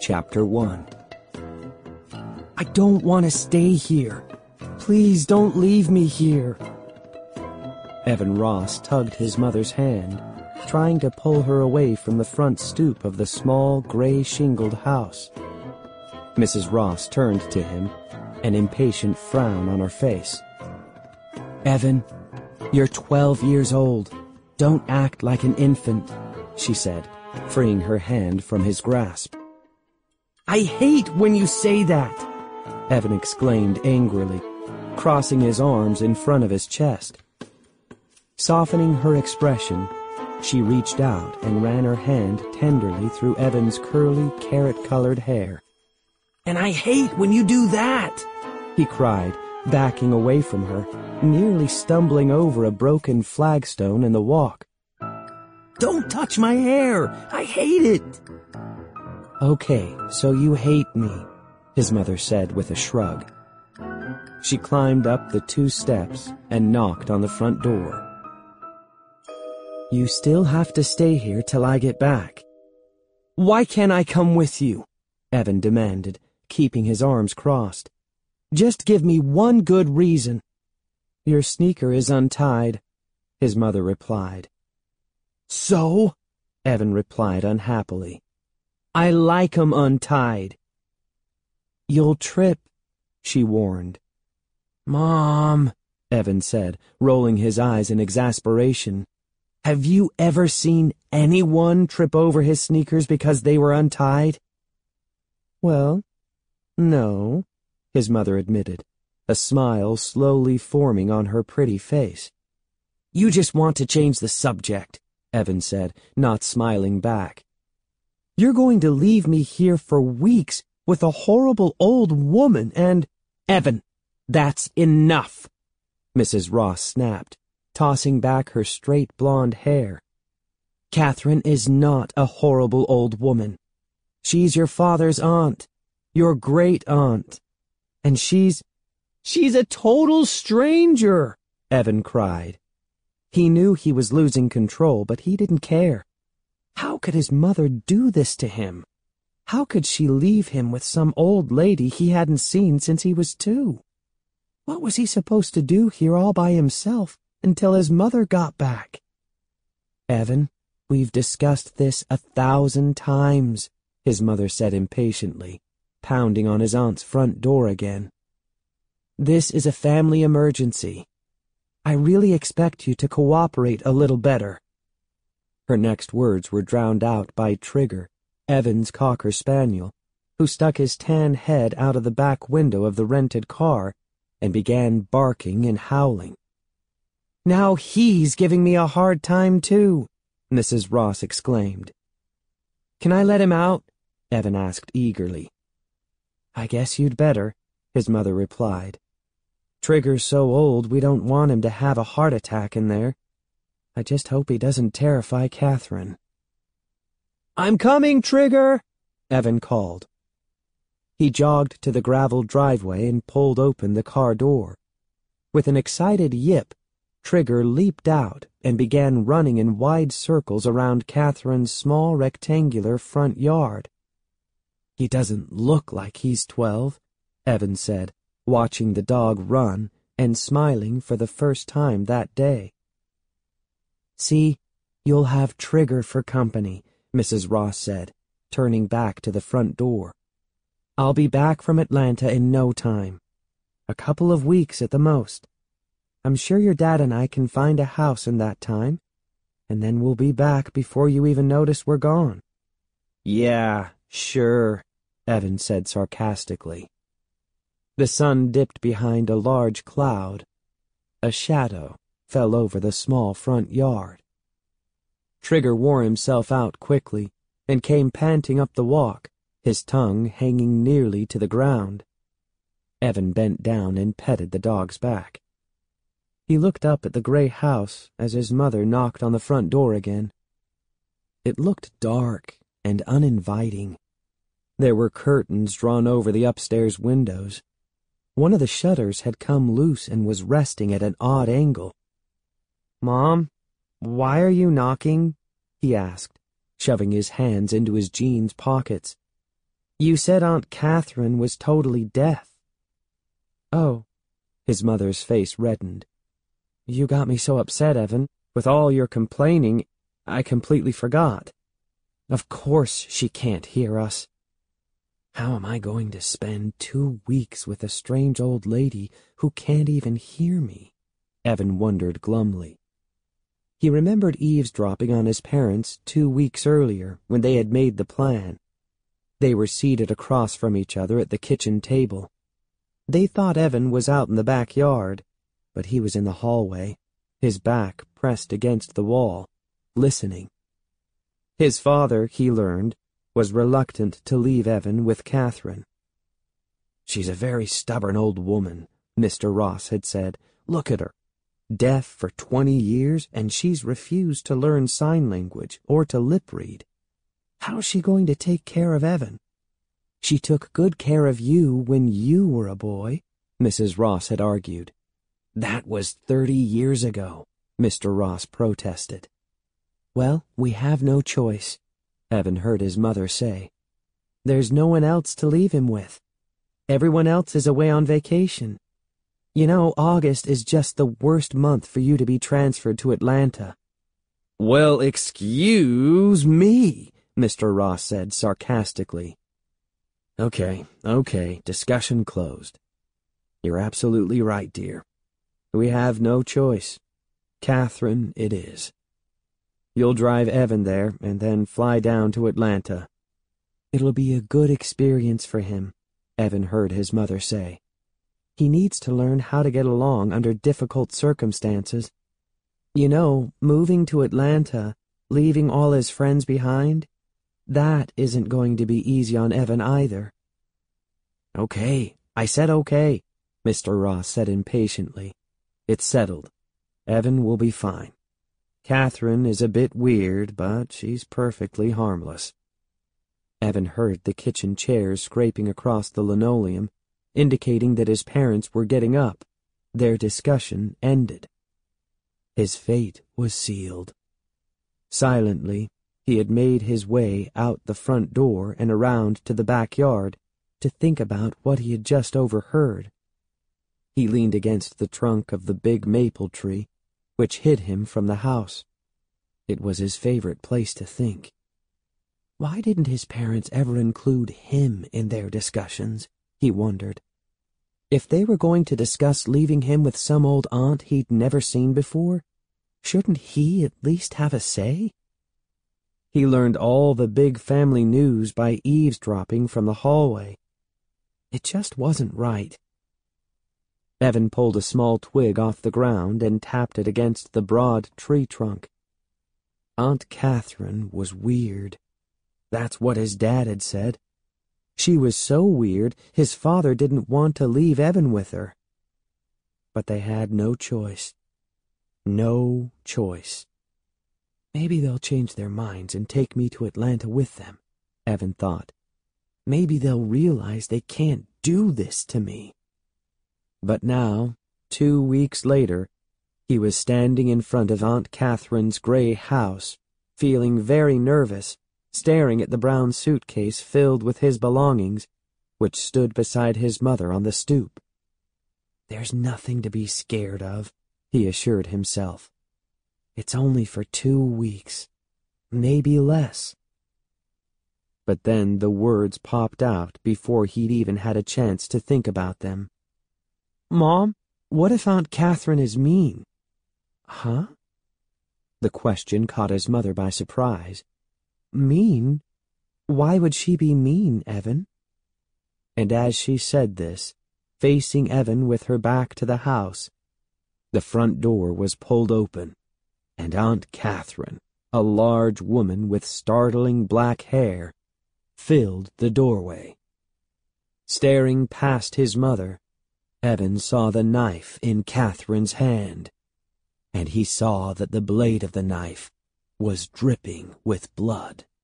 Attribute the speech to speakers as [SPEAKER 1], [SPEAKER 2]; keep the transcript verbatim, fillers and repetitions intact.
[SPEAKER 1] Chapter one. I don't want to stay here. Please don't leave me here. Evan Ross tugged his mother's hand, trying to pull her away from the front stoop of the small, gray-shingled house. Missus Ross turned to him, an impatient frown on her face. Evan, you're twelve years old. Don't act like an infant, she said, freeing her hand from his grasp. I hate when you say that, Evan exclaimed angrily, crossing his arms in front of his chest. Softening her expression, she reached out and ran her hand tenderly through Evan's curly, carrot-colored hair. And I hate when you do that, he cried, backing away from her, nearly stumbling over a broken flagstone in the walk. Don't touch my hair! I hate it! Okay, so you hate me, his mother said with a shrug. She climbed up the two steps and knocked on the front door. You still have to stay here till I get back. Why can't I come with you? Evan demanded, keeping his arms crossed. Just give me one good reason. Your sneaker is untied, his mother replied. So? Evan replied unhappily. I like 'em untied. You'll trip, she warned. Mom, Evan said, rolling his eyes in exasperation. Have you ever seen anyone trip over his sneakers because they were untied? Well, no, his mother admitted, a smile slowly forming on her pretty face. You just want to change the subject, Evan said, not smiling back. You're going to leave me here for weeks with a horrible old woman and— Evan, that's enough, Missus Ross snapped, tossing back her straight blonde hair. Catherine is not a horrible old woman. She's your father's aunt, your great-aunt. And she's— She's a total stranger, Evan cried. He knew he was losing control, but he didn't care. How could his mother do this to him? How could she leave him with some old lady he hadn't seen since he was two? What was he supposed to do here all by himself until his mother got back? Evan, we've discussed this a thousand times, his mother said impatiently, pounding on his aunt's front door again. This is a family emergency. I really expect you to cooperate a little better. Her next words were drowned out by Trigger, Evan's cocker spaniel, who stuck his tan head out of the back window of the rented car and began barking and howling. Now he's giving me a hard time, too, Missus Ross exclaimed. Can I let him out? Evan asked eagerly. I guess you'd better, his mother replied. Trigger's so old we don't want him to have a heart attack in there. I just hope he doesn't terrify Catherine. I'm coming, Trigger, Evan called. He jogged to the graveled driveway and pulled open the car door. With an excited yip, Trigger leaped out and began running in wide circles around Catherine's small rectangular front yard. He doesn't look like he's twelve, Evan said, watching the dog run and smiling for the first time that day. See, you'll have Trigger for company, Missus Ross said, turning back to the front door. I'll be back from Atlanta in no time. A couple of weeks at the most. I'm sure your dad and I can find a house in that time, and then we'll be back before you even notice we're gone. Yeah, sure, Evan said sarcastically. The sun dipped behind a large cloud. A shadow fell over the small front yard. Trigger wore himself out quickly and came panting up the walk, his tongue hanging nearly to the ground. Evan bent down and petted the dog's back. He looked up at the gray house as his mother knocked on the front door again. It looked dark and uninviting. There were curtains drawn over the upstairs windows. One of the shutters had come loose and was resting at an odd angle. Mom, why are you knocking? He asked, shoving his hands into his jeans pockets. You said Aunt Catherine was totally deaf. Oh, his mother's face reddened. You got me so upset, Evan. With all your complaining, I completely forgot. Of course she can't hear us. How am I going to spend two weeks with a strange old lady who can't even hear me? Evan wondered glumly. He remembered eavesdropping on his parents two weeks earlier when they had made the plan. They were seated across from each other at the kitchen table. They thought Evan was out in the backyard, but he was in the hallway, his back pressed against the wall, listening. His father, he learned, was reluctant to leave Evan with Catherine. She's a very stubborn old woman, Mister Ross had said. Look at her. Deaf for twenty years, and she's refused to learn sign language or to lip read. How's she going to take care of Evan? She took good care of you when you were a boy, Missus Ross had argued. That was thirty years ago, Mister Ross protested. Well, we have no choice, Evan heard his mother say. There's no one else to leave him with. Everyone else is away on vacation. You know, August is just the worst month for you to be transferred to Atlanta. Well, excuse me, Mister Ross said sarcastically. Okay, okay, discussion closed. You're absolutely right, dear. We have no choice. Catherine it is. You'll drive Evan there and then fly down to Atlanta. It'll be a good experience for him, Evan heard his mother say. He needs to learn how to get along under difficult circumstances. You know, moving to Atlanta, leaving all his friends behind, that isn't going to be easy on Evan either. Okay, I said okay, Mister Ross said impatiently. It's settled. Evan will be fine. Catherine is a bit weird, but she's perfectly harmless. Evan heard the kitchen chairs scraping across the linoleum, indicating that his parents were getting up. Their discussion ended. His fate was sealed. Silently, he had made his way out the front door and around to the backyard to think about what he had just overheard. He leaned against the trunk of the big maple tree, which hid him from the house. It was his favorite place to think. Why didn't his parents ever include him in their discussions, he wondered. If they were going to discuss leaving him with some old aunt he'd never seen before, shouldn't he at least have a say? He learned all the big family news by eavesdropping from the hallway. It just wasn't right. Evan pulled a small twig off the ground and tapped it against the broad tree trunk. Aunt Catherine was weird. That's what his dad had said. She was so weird, his father didn't want to leave Evan with her. But they had no choice. No choice. Maybe they'll change their minds and take me to Atlanta with them, Evan thought. Maybe they'll realize they can't do this to me. But now, two weeks later, he was standing in front of Aunt Catherine's gray house, feeling very nervous, staring at the brown suitcase filled with his belongings, which stood beside his mother on the stoop. There's nothing to be scared of, he assured himself. It's only for two weeks, maybe less. But then the words popped out before he'd even had a chance to think about them. Mom, what if Aunt Catherine is mean? Huh? The question caught his mother by surprise. Mean? Why would she be mean, Evan? And as she said this, facing Evan with her back to the house, the front door was pulled open, and Aunt Catherine, a large woman with startling black hair, filled the doorway. Staring past his mother, Evan saw the knife in Catherine's hand, and he saw that the blade of the knife was dripping with blood.